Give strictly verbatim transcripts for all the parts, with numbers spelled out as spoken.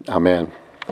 Amen.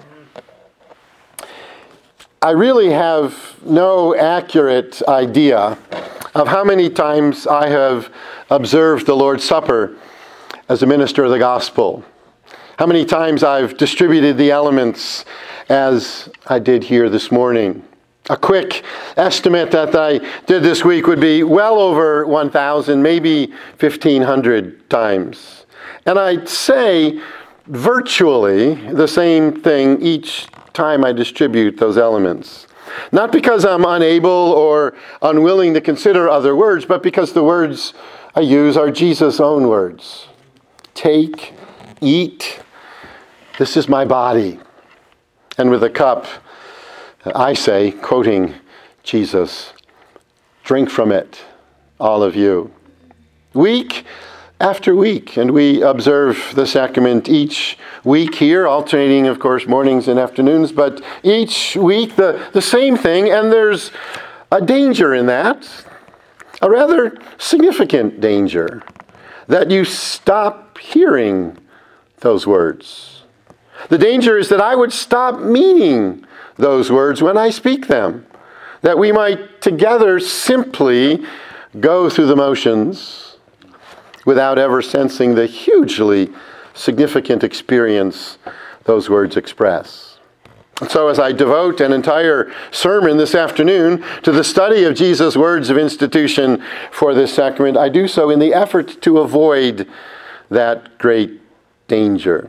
I really have no accurate idea of how many times I have observed the Lord's Supper as a minister of the gospel. How many times I've distributed the elements as I did here this morning. A quick estimate that I did this week would be well over one thousand, maybe fifteen hundred times. And I'd say virtually the same thing each time I distribute those elements. Not because I'm unable or unwilling to consider other words, but because the words I use are Jesus' own words. Take, eat, this is my body. And with a cup, I say, quoting Jesus, drink from it, all of you. Week after week, and we observe the sacrament each week here, alternating, of course, mornings and afternoons, but each week the, the same thing, and there's a danger in that, a rather significant danger, that you stop hearing those words. The danger is that I would stop meaning those words when I speak them, that we might together simply go through the motions without ever sensing the hugely significant experience those words express. And so as I devote an entire sermon this afternoon to the study of Jesus' words of institution for this sacrament, I do so in the effort to avoid that great danger.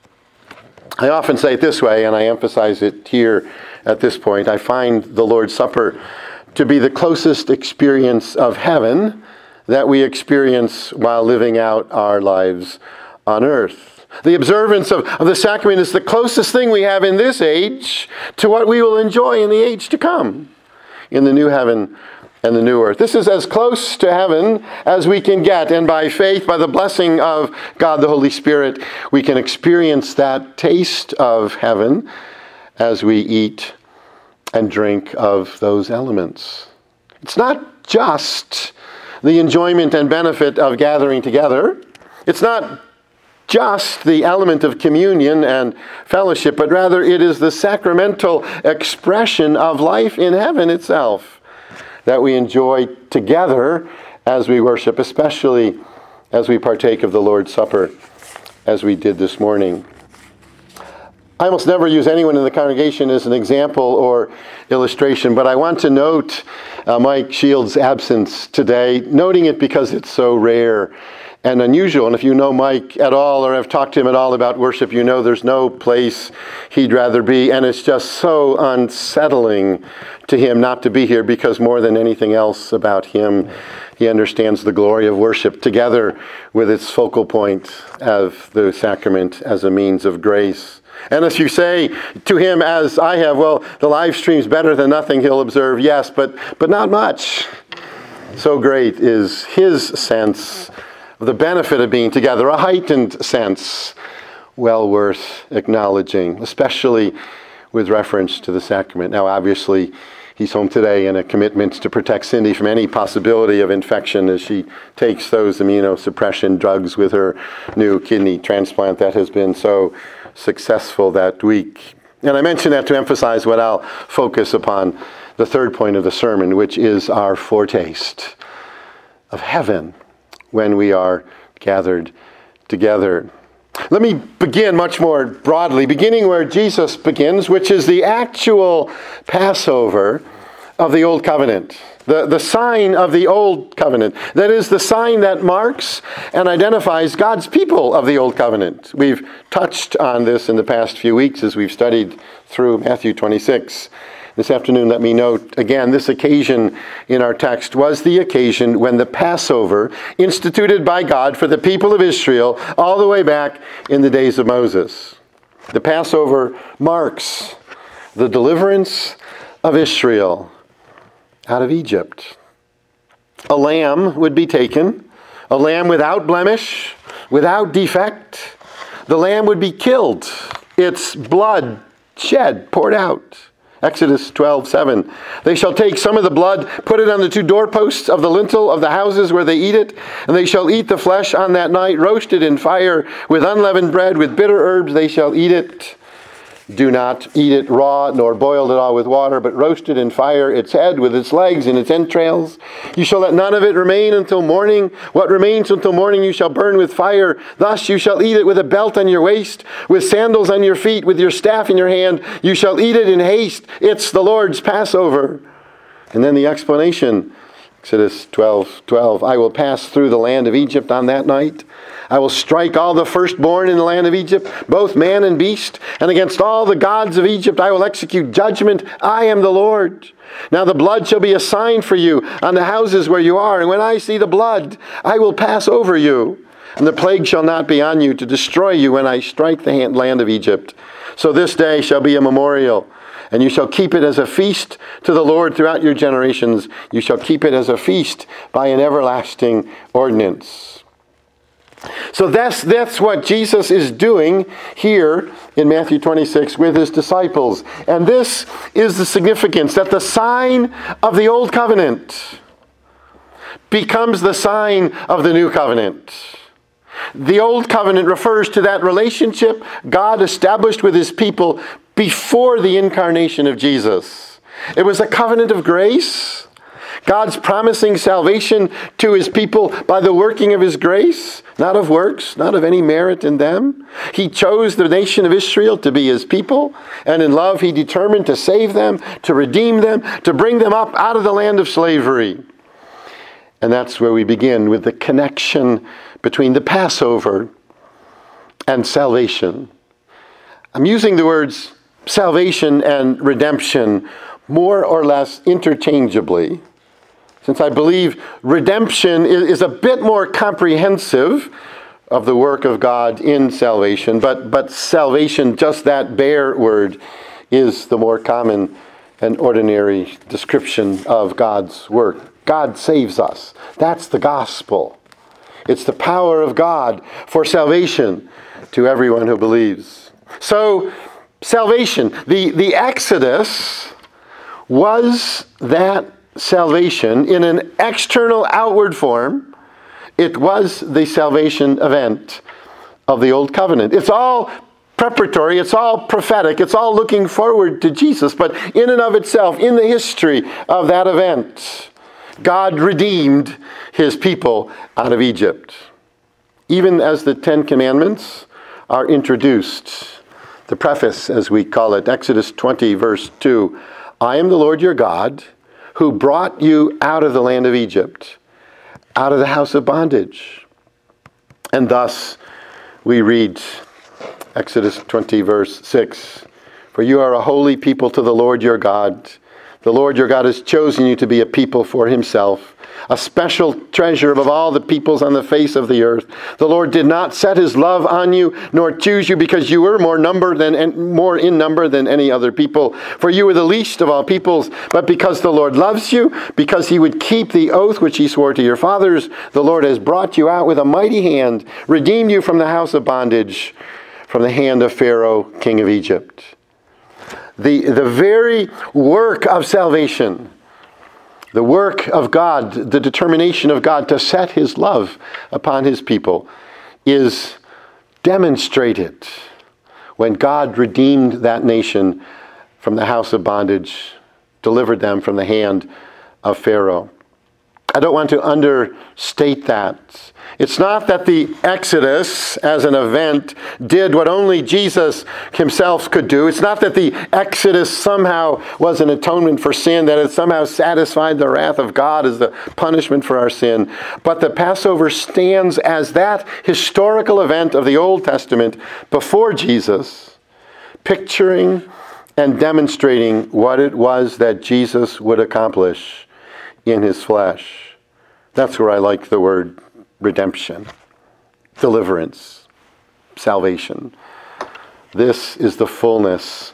I often say it this way, and I emphasize it here at this point. I find the Lord's Supper to be the closest experience of heaven that we experience while living out our lives on earth. The observance of, of the sacrament is the closest thing we have in this age to what we will enjoy in the age to come, in the new heaven and the new earth. This is as close to heaven as we can get, and by faith, by the blessing of God the Holy Spirit, we can experience that taste of heaven as we eat and drink of those elements. It's not just the enjoyment and benefit of gathering together. It's not just the element of communion and fellowship, but rather it is the sacramental expression of life in heaven itself that we enjoy together as we worship, especially as we partake of the Lord's Supper, as we did this morning. I almost never use anyone in the congregation as an example or illustration, but I want to note uh, Mike Shields' absence today, noting it because it's so rare and unusual. And if you know Mike at all or have talked to him at all about worship, you know there's no place he'd rather be, and it's just so unsettling to him not to be here, because more than anything else about him, he understands the glory of worship together with its focal point of the sacrament as a means of grace. And if you say to him, as I have, well, the live stream's better than nothing, he'll observe, yes, but but not much. So great is his sense of the benefit of being together, a heightened sense, well worth acknowledging, especially with reference to the sacrament. Now, obviously, he's home today in a commitment to protect Cindy from any possibility of infection as she takes those immunosuppression drugs with her new kidney transplant that has been so successful that week. And I mention that to emphasize what I'll focus upon, the third point of the sermon, which is our foretaste of heaven when we are gathered together. Let me begin much more broadly, beginning where Jesus begins, which is the actual Passover of the Old Covenant. The, the sign of the Old Covenant. That is the sign that marks and identifies God's people of the Old Covenant. We've touched on this in the past few weeks as we've studied through Matthew twenty-six. This afternoon, let me note again, this occasion in our text was the occasion when the Passover, instituted by God for the people of Israel all the way back in the days of Moses. The Passover marks the deliverance of Israel out of Egypt. A lamb would be taken, a lamb without blemish, without defect. The lamb would be killed, its blood shed, poured out. Exodus twelve seven. They shall take some of the blood, put it on the two doorposts of the lintel of the houses where they eat it, and they shall eat the flesh on that night, roasted in fire with unleavened bread, with bitter herbs they shall eat it. Do not eat it raw, nor boil it all with water, but roast it in fire, its head with its legs and its entrails. You shall let none of it remain until morning. What remains until morning you shall burn with fire. Thus you shall eat it with a belt on your waist, with sandals on your feet, with your staff in your hand. You shall eat it in haste. It's the Lord's Passover. And then the explanation, Exodus twelve twelve. I will pass through the land of Egypt on that night. I will strike all the firstborn in the land of Egypt, both man and beast, and against all the gods of Egypt I will execute judgment. I am the Lord. Now the blood shall be a sign for you on the houses where you are, and when I see the blood, I will pass over you. And the plague shall not be on you to destroy you when I strike the land of Egypt. So this day shall be a memorial, and you shall keep it as a feast to the Lord throughout your generations. You shall keep it as a feast by an everlasting ordinance. So that's, that's what Jesus is doing here in Matthew twenty-six with his disciples. And this is the significance, that the sign of the old covenant becomes the sign of the new covenant. The old covenant refers to that relationship God established with his people before the incarnation of Jesus. It was a covenant of grace. God's promising salvation to his people by the working of his grace, not of works, not of any merit in them. He chose the nation of Israel to be his people, and in love he determined to save them, to redeem them, to bring them up out of the land of slavery. And that's where we begin with the connection between the Passover and salvation. I'm using the words salvation and redemption more or less interchangeably, since I believe redemption is a bit more comprehensive of the work of God in salvation, but, but salvation, just that bare word, is the more common and ordinary description of God's work. God saves us. That's the gospel. It's the power of God for salvation to everyone who believes. So, salvation, the, the Exodus was that salvation in an external outward form. It was the salvation event of the Old Covenant. It's all preparatory, it's all prophetic, it's all looking forward to Jesus, but in and of itself, in the history of that event, God redeemed his people out of Egypt. Even as the Ten Commandments are introduced, the preface, as we call it, Exodus twenty, verse two, I am the Lord your God, who brought you out of the land of Egypt, out of the house of bondage. And thus we read Exodus twenty, verse six, for you are a holy people to the Lord your God. The Lord your God has chosen you to be a people for himself, a special treasure above all the peoples on the face of the earth. The Lord did not set his love on you, nor choose you because you were more number than more in number than any other people. For you were the least of all peoples, but because the Lord loves you, because he would keep the oath which he swore to your fathers, the Lord has brought you out with a mighty hand, redeemed you from the house of bondage, from the hand of Pharaoh, king of Egypt. The, the very work of salvation, the work of God, the determination of God to set his love upon his people, is demonstrated when God redeemed that nation from the house of bondage, delivered them from the hand of Pharaoh. I don't want to understate that. It's not that the Exodus as an event did what only Jesus himself could do. It's not that the Exodus somehow was an atonement for sin, that it somehow satisfied the wrath of God as the punishment for our sin. But the Passover stands as that historical event of the Old Testament before Jesus, picturing and demonstrating what it was that Jesus would accomplish in his flesh. That's where I like the word redemption, deliverance, salvation. This is the fullness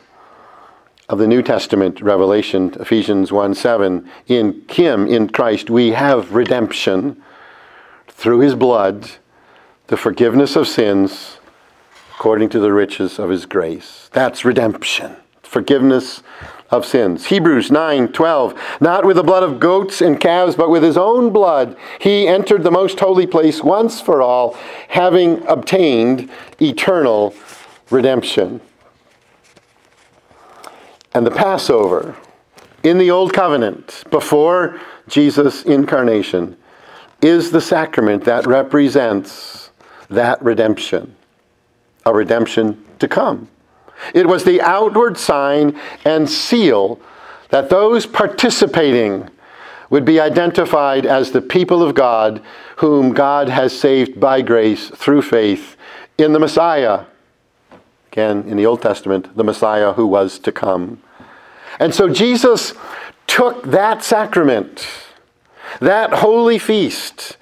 of the New Testament revelation, Ephesians one seven. In him, in Christ, we have redemption through his blood, the forgiveness of sins, according to the riches of his grace. That's redemption, forgiveness of sins. Hebrews nine twelve. Not with the blood of goats and calves, but with his own blood, he entered the most holy place once for all, having obtained eternal redemption. And the Passover in the Old Covenant, before Jesus' incarnation, is the sacrament that represents that redemption, a redemption to come. It was the outward sign and seal that those participating would be identified as the people of God whom God has saved by grace through faith in the Messiah. Again, in the Old Testament, the Messiah who was to come. And so Jesus took that sacrament, that holy feast,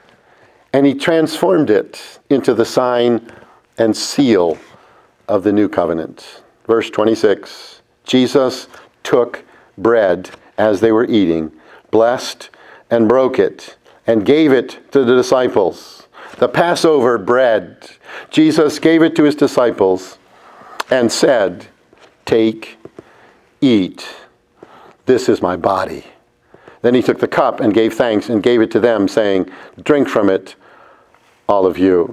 and he transformed it into the sign and seal of the new covenant. Verse twenty-six, Jesus took bread as they were eating, blessed and broke it, and gave it to the disciples. The Passover bread. Jesus gave it to his disciples and said, "Take, eat. This is my body." Then he took the cup and gave thanks and gave it to them, saying, "Drink from it, all of you."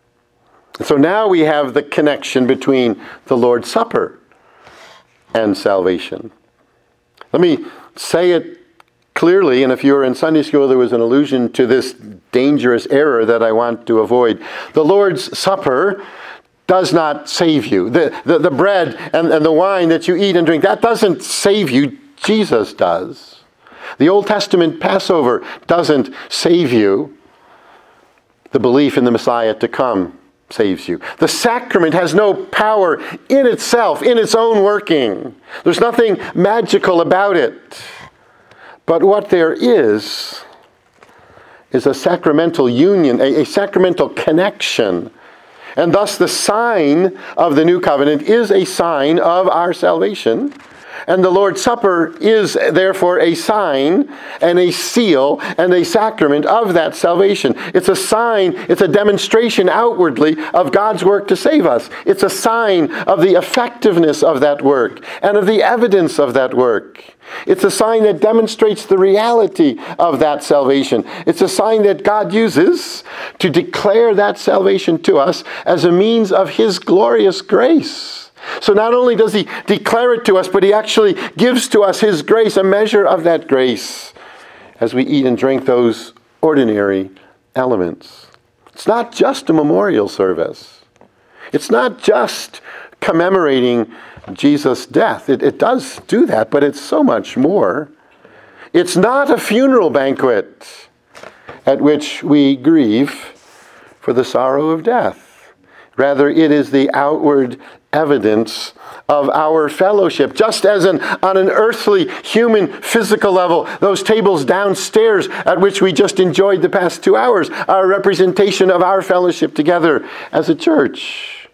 So now we have the connection between the Lord's Supper and salvation. Let me say it clearly, and if you were in Sunday school, there was an allusion to this dangerous error that I want to avoid. The Lord's Supper does not save you. The, the, the bread and, and the wine that you eat and drink, that doesn't save you. Jesus does. The Old Testament Passover doesn't save you. The belief in the Messiah to come saves you. The sacrament has no power in itself, in its own working. There's nothing magical about it. But what there is, is a sacramental union, a, a sacramental connection. And thus the sign of the new covenant is a sign of our salvation. And the Lord's Supper is therefore a sign and a seal and a sacrament of that salvation. It's a sign, it's a demonstration outwardly of God's work to save us. It's a sign of the effectiveness of that work and of the evidence of that work. It's a sign that demonstrates the reality of that salvation. It's a sign that God uses to declare that salvation to us as a means of his glorious grace. So not only does he declare it to us, but he actually gives to us his grace, a measure of that grace, as we eat and drink those ordinary elements. It's not just a memorial service. It's not just commemorating Jesus' death. It, it does do that, but it's so much more. It's not a funeral banquet at which we grieve for the sorrow of death. Rather, it is the outward evidence of our fellowship. Just as an, on an earthly, human, physical level, those tables downstairs at which we just enjoyed the past two hours are a representation of our fellowship together as a church.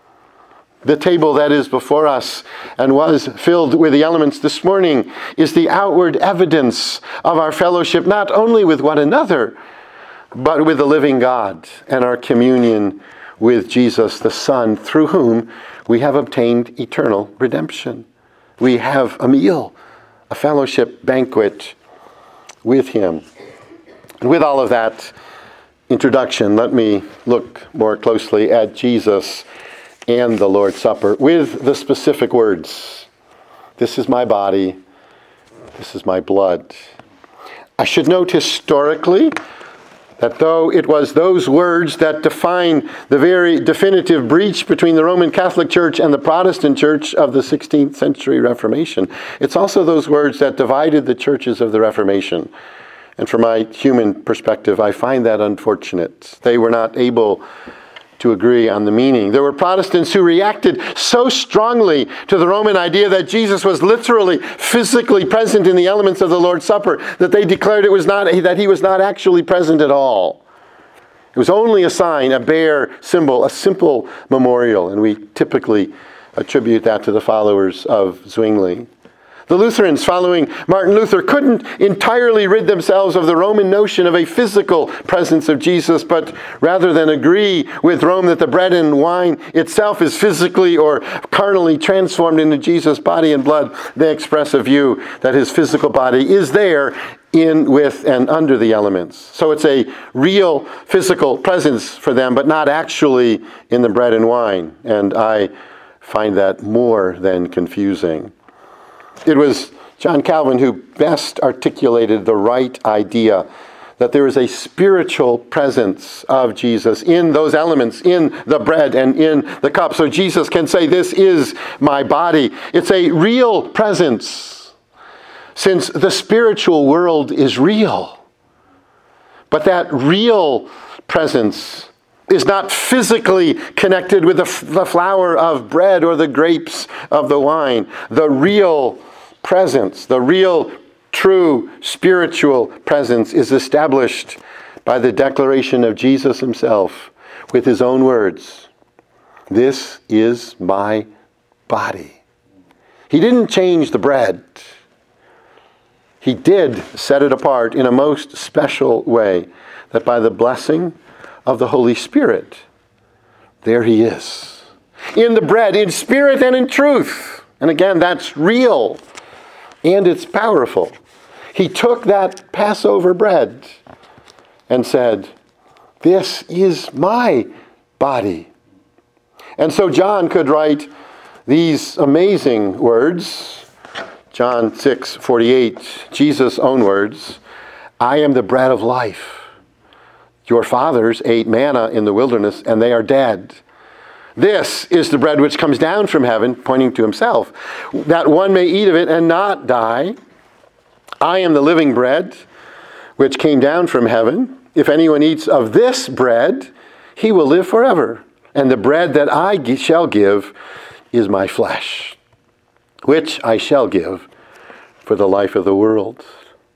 The table that is before us and was filled with the elements this morning is the outward evidence of our fellowship, not only with one another, but with the living God and our communion with Jesus, the Son, through whom we have obtained eternal redemption. We have a meal, a fellowship banquet with him. And with all of that introduction, let me look more closely at Jesus and the Lord's Supper with the specific words. This is my body. This is my blood. I should note historically that though it was those words that define the very definitive breach between the Roman Catholic Church and the Protestant Church of the sixteenth century Reformation, it's also those words that divided the churches of the Reformation. And from my human perspective, I find that unfortunate. They were not able to agree on the meaning. There were Protestants who reacted so strongly to the Roman idea that Jesus was literally, physically present in the elements of the Lord's Supper that they declared it was not, that he was not actually present at all. It was only a sign, a bare symbol, a simple memorial, and we typically attribute that to the followers of Zwingli. The Lutherans, following Martin Luther, couldn't entirely rid themselves of the Roman notion of a physical presence of Jesus, but rather than agree with Rome that the bread and wine itself is physically or carnally transformed into Jesus' body and blood, they express a view that his physical body is there in, with, and under the elements. So it's a real physical presence for them, but not actually in the bread and wine. And I find that more than confusing. It was John Calvin who best articulated the right idea that there is a spiritual presence of Jesus in those elements, in the bread and in the cup. So Jesus can say, "This is my body." It's a real presence, since the spiritual world is real. But that real presence is not physically connected with the, f- the flour of bread or the grapes of the wine. The real presence, the real true spiritual presence is established by the declaration of Jesus himself with his own words. "This is my body." He didn't change the bread. He did set it apart in a most special way, that by the blessing of the Holy Spirit, there he is. In the bread, in spirit and in truth. And again, that's real. And it's powerful. He took that Passover bread and said, "This is my body." And so John could write these amazing words. John six forty-eight, Jesus' own words, "I am the bread of life. Your fathers ate manna in the wilderness, and they are dead. This is the bread which comes down from heaven," pointing to himself, "that one may eat of it and not die. I am the living bread which came down from heaven. If anyone eats of this bread, he will live forever. And the bread that I shall give is my flesh, which I shall give for the life of the world."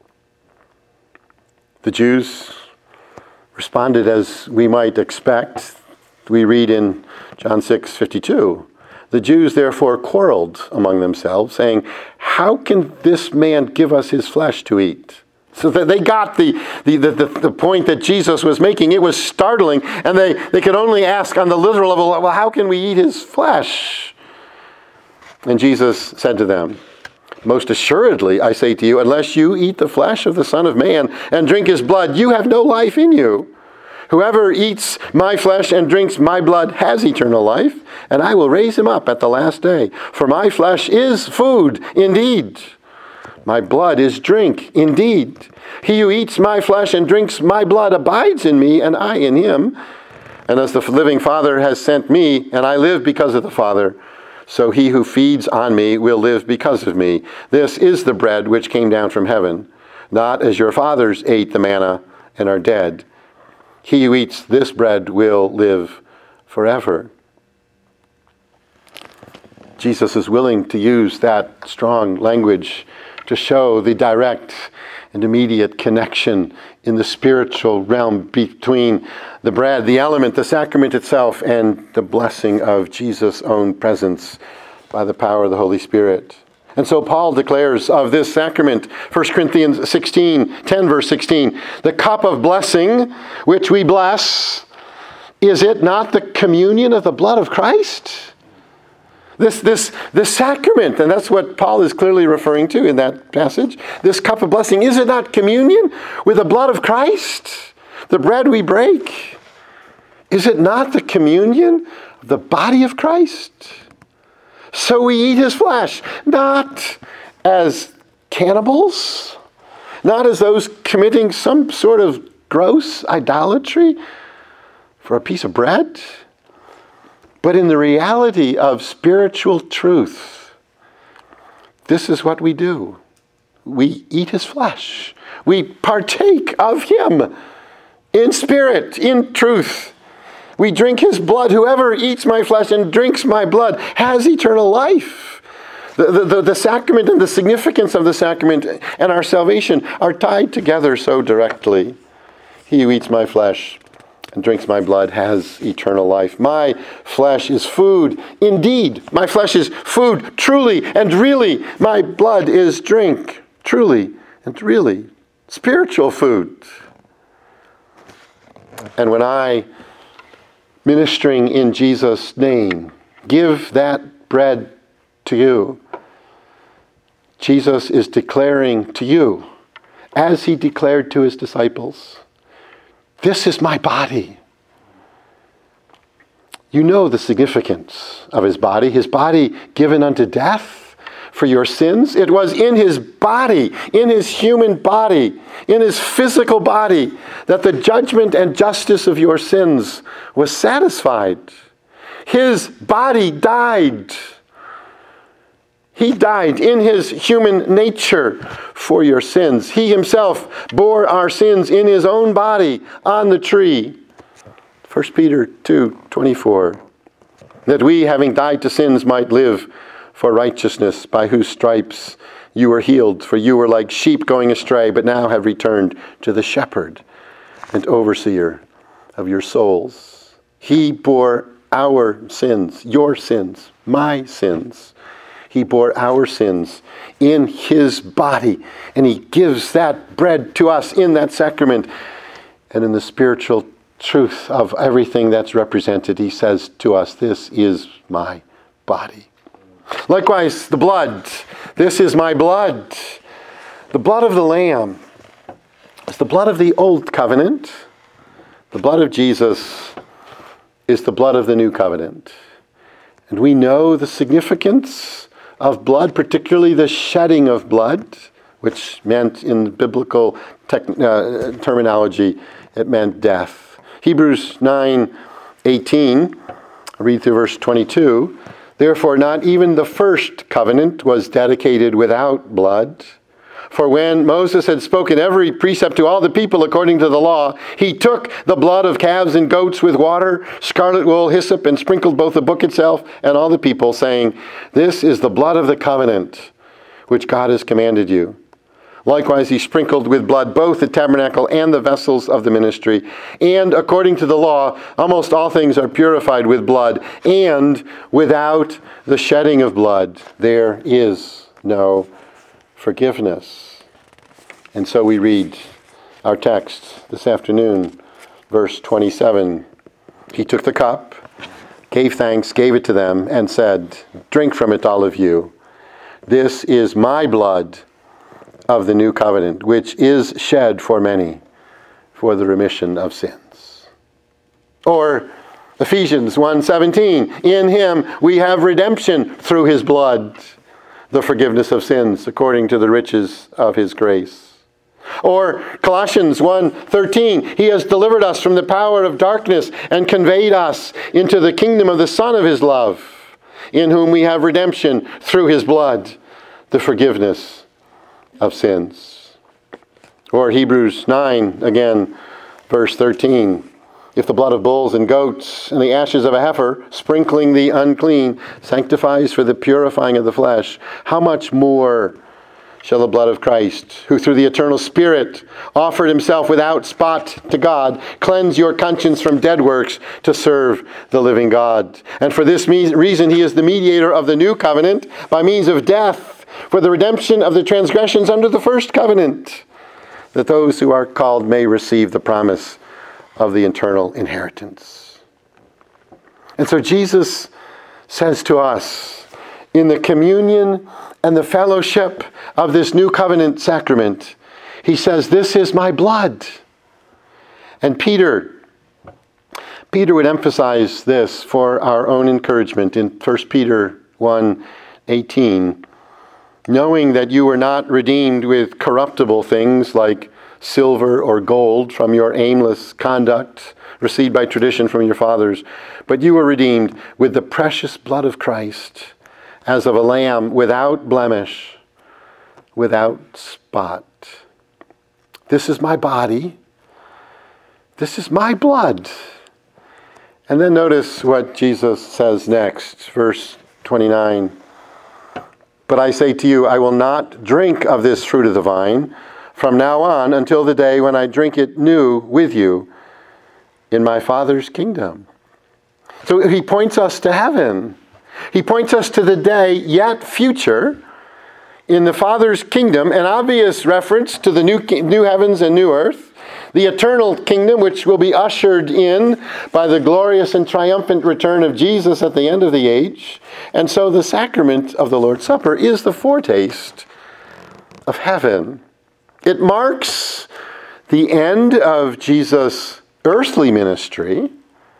The Jews responded as we might expect. We read in John six fifty-two, "The Jews therefore quarreled among themselves, saying, 'How can this man give us his flesh to eat?'" So that they got the, the, the, the, the point that Jesus was making. It was startling, and they, they could only ask on the literal level, "Well, how can we eat his flesh?" And Jesus said to them, "Most assuredly, I say to you, unless you eat the flesh of the Son of Man and drink his blood, you have no life in you. Whoever eats my flesh and drinks my blood has eternal life, and I will raise him up at the last day. For my flesh is food, indeed. My blood is drink, indeed. He who eats my flesh and drinks my blood abides in me, and I in him. And as the living Father has sent me, and I live because of the Father, so he who feeds on me will live because of me. This is the bread which came down from heaven, not as your fathers ate the manna and are dead. He who eats this bread will live forever." Jesus is willing to use that strong language to show the direct and immediate connection in the spiritual realm between the bread, the element, the sacrament itself, and the blessing of Jesus' own presence by the power of the Holy Spirit. And so Paul declares of this sacrament, First Corinthians sixteen, ten verse sixteen, "The cup of blessing which we bless, is it not the communion of the blood of Christ?" This, this, this sacrament, and that's what Paul is clearly referring to in that passage, this cup of blessing, is it not communion with the blood of Christ? The bread we break, is it not the communion of the body of Christ? So we eat his flesh, not as cannibals, not as those committing some sort of gross idolatry for a piece of bread, but in the reality of spiritual truth. This is what we do. We eat his flesh. We partake of him in spirit, in truth. We drink his blood. Whoever eats my flesh and drinks my blood has eternal life. The, the, the, the sacrament and the significance of the sacrament and our salvation are tied together so directly. He who eats my flesh and drinks my blood has eternal life. My flesh is food, indeed. My flesh is food, truly and really. My blood is drink, truly and really. Spiritual food. And when I, ministering in Jesus' name, give that bread to you, Jesus is declaring to you, as he declared to his disciples, "This is my body." You know the significance of his body. His body given unto death for your sins. It was in his body, in his human body, in his physical body, that the judgment and justice of your sins was satisfied. His body died. He died in his human nature for your sins. He himself bore our sins in his own body on the tree. First Peter two twenty-four. That we, having died to sins, might live for righteousness, by whose stripes you were healed. For you were like sheep going astray, but now have returned to the shepherd and overseer of your souls. He bore our sins, your sins, my sins. He bore our sins in his body, and he gives that bread to us in that sacrament. And in the spiritual truth of everything that's represented, he says to us, this is my body. Likewise, the blood. This is my blood. The blood of the Lamb is the blood of the Old Covenant. The blood of Jesus is the blood of the New Covenant. And we know the significance of blood, particularly the shedding of blood, which meant in biblical tech, uh, terminology, it meant death. Hebrews nine eighteen, I read through verse twenty-two. Therefore, not even the first covenant was dedicated without blood. For when Moses had spoken every precept to all the people according to the law, he took the blood of calves and goats with water, scarlet wool, hyssop, and sprinkled both the book itself and all the people, saying, this is the blood of the covenant, which God has commanded you. Likewise, he sprinkled with blood both the tabernacle and the vessels of the ministry. And according to the law, almost all things are purified with blood. And without the shedding of blood, there is no forgiveness. And so we read our text this afternoon, verse twenty-seven. He took the cup, gave thanks, gave it to them, and said, drink from it, all of you. This is my blood of the new covenant, which is shed for many for the remission of sins. Or Ephesians one seventeen, in him we have redemption through his blood, the forgiveness of sins according to the riches of his grace. Or Colossians one thirteen, he has delivered us from the power of darkness and conveyed us into the kingdom of the Son of his love, in whom we have redemption through his blood, the forgiveness of sins. Or Hebrews nine, again, verse thirteen. If the blood of bulls and goats and the ashes of a heifer, sprinkling the unclean, sanctifies for the purifying of the flesh, how much more shall the blood of Christ, who through the eternal Spirit offered himself without spot to God, cleanse your conscience from dead works to serve the living God. And for this reason he is the mediator of the new covenant by means of death, for the redemption of the transgressions under the first covenant, that those who are called may receive the promise of the eternal inheritance. And so Jesus says to us, in the communion and the fellowship of this new covenant sacrament, he says, this is my blood. And Peter, Peter would emphasize this for our own encouragement in First Peter one eighteen. Knowing that you were not redeemed with corruptible things like silver or gold from your aimless conduct received by tradition from your fathers, but you were redeemed with the precious blood of Christ, as of a lamb without blemish, without spot. This is my body. This is my blood. And then notice what Jesus says next, verse twenty-nine. But I say to you, I will not drink of this fruit of the vine from now on until the day when I drink it new with you in my Father's kingdom. So he points us to heaven. He points us to the day yet future in the Father's kingdom, an obvious reference to the new, new heavens and new earth, the eternal kingdom which will be ushered in by the glorious and triumphant return of Jesus at the end of the age. And so the sacrament of the Lord's Supper is the foretaste of heaven. It marks the end of Jesus' earthly ministry.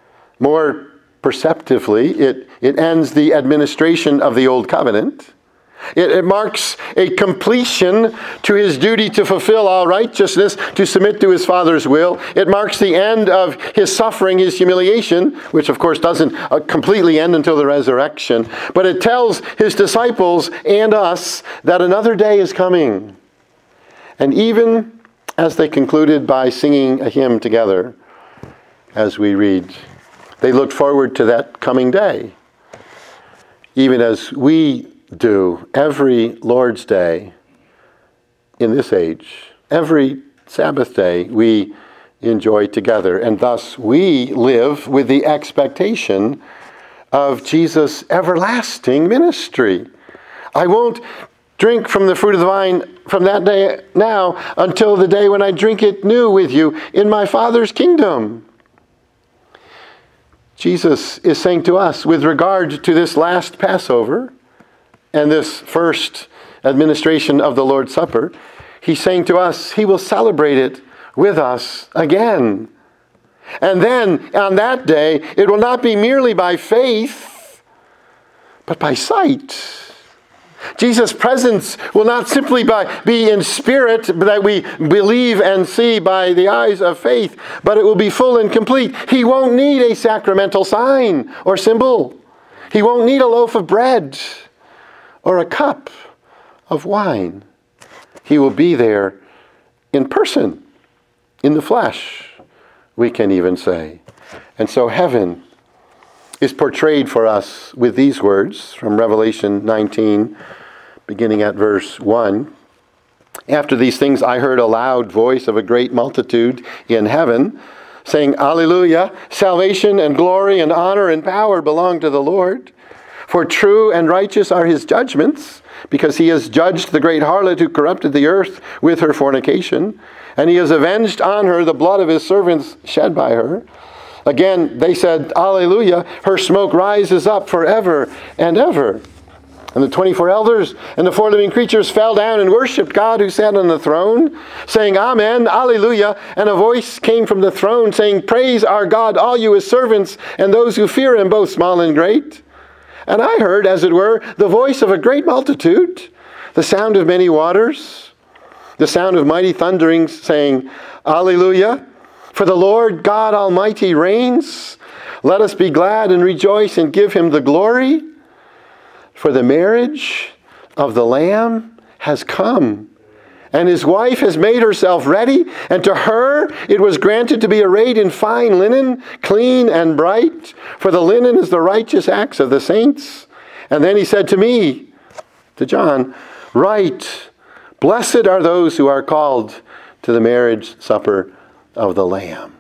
More perceptively, it, it ends the administration of the Old Covenant. It, it marks a completion to his duty to fulfill all righteousness, to submit to his Father's will. It marks the end of his suffering, his humiliation, which of course doesn't uh, completely end until the resurrection. But it tells his disciples and us that another day is coming. And even as they concluded by singing a hymn together, as we read, they looked forward to that coming day, even as we do every Lord's Day in this age. Every Sabbath day we enjoy together, and thus we live with the expectation of Jesus' everlasting ministry. I won't drink from the fruit of the vine from that day now until the day when I drink it new with you in my Father's kingdom. Jesus is saying to us, with regard to this last Passover and this first administration of the Lord's Supper, he's saying to us, he will celebrate it with us again. And then, on that day, it will not be merely by faith, but by sight. Jesus' presence will not simply by, be in spirit that we believe and see by the eyes of faith, but it will be full and complete. He won't need a sacramental sign or symbol. He won't need a loaf of bread or a cup of wine. He will be there in person, in the flesh, we can even say. And so heaven is portrayed for us with these words from Revelation nineteen, beginning at verse one. After these things I heard a loud voice of a great multitude in heaven, saying, Alleluia, salvation and glory and honor and power belong to the Lord. For true and righteous are his judgments, because he has judged the great harlot who corrupted the earth with her fornication, and he has avenged on her the blood of his servants shed by her. Again, they said, Alleluia, her smoke rises up forever and ever. And the twenty-four elders and the four living creatures fell down and worshipped God who sat on the throne, saying, Amen, Alleluia. And a voice came from the throne saying, Praise our God, all you his servants, and those who fear him, both small and great. And I heard, as it were, the voice of a great multitude, the sound of many waters, the sound of mighty thunderings, saying, Alleluia. For the Lord God Almighty reigns. Let us be glad and rejoice and give him the glory. For the marriage of the Lamb has come, and his wife has made herself ready, and to her it was granted to be arrayed in fine linen, clean and bright, for the linen is the righteous acts of the saints. And then he said to me, to John, Write, blessed are those who are called to the marriage supper of the Lamb.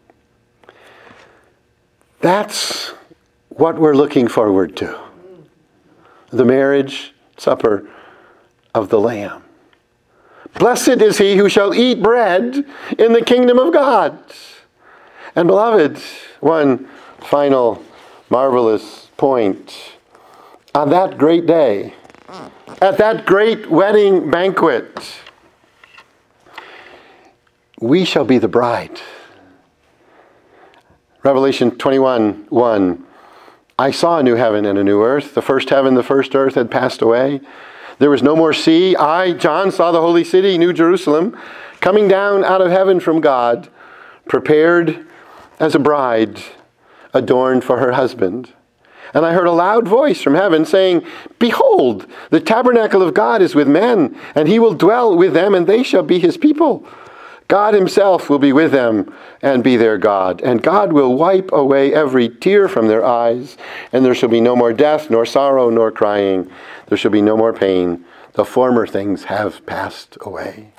That's what we're looking forward to. The marriage supper of the Lamb. Blessed is he who shall eat bread in the kingdom of God. And beloved, one final marvelous point. On that great day, at that great wedding banquet, we shall be the bride. Revelation twenty-one one. I saw a new heaven and a new earth. The first heaven, the first earth had passed away. There was no more sea. I, John, saw the holy city, New Jerusalem, coming down out of heaven from God, prepared as a bride, adorned for her husband. And I heard a loud voice from heaven saying, Behold, the tabernacle of God is with men, and he will dwell with them, and they shall be his people. God himself will be with them and be their God. And God will wipe away every tear from their eyes. And there shall be no more death, nor sorrow, nor crying. There shall be no more pain. The former things have passed away.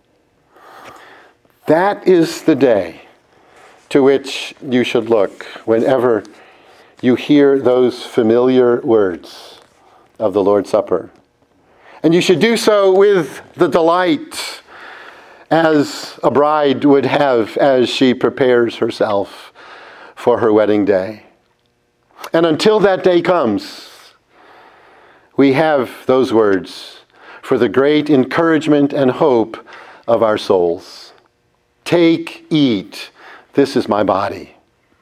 That is the day to which you should look whenever you hear those familiar words of the Lord's Supper. And you should do so with the delight as a bride would have as she prepares herself for her wedding day. And until that day comes, we have those words for the great encouragement and hope of our souls. Take, eat, this is my body.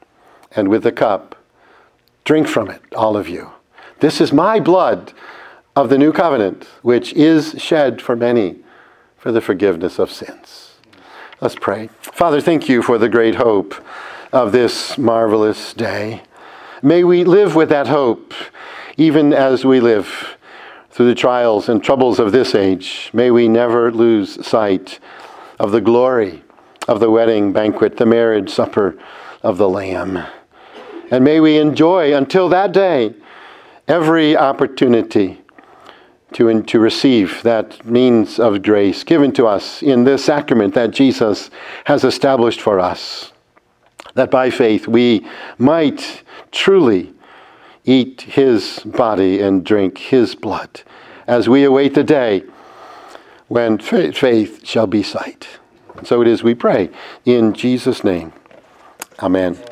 And with the cup, drink from it, all of you. This is my blood of the new covenant, which is shed for many for the forgiveness of sins. Let's pray. Father, thank you for the great hope of this marvelous day. May we live with that hope, even as we live through the trials and troubles of this age. May we never lose sight of the glory of the wedding banquet, the marriage supper of the Lamb. And may we enjoy until that day every opportunity to, to receive that means of grace given to us in this sacrament that Jesus has established for us, that by faith we might truly eat his body and drink his blood as we await the day when faith shall be sight. So it is we pray in Jesus' name. Amen.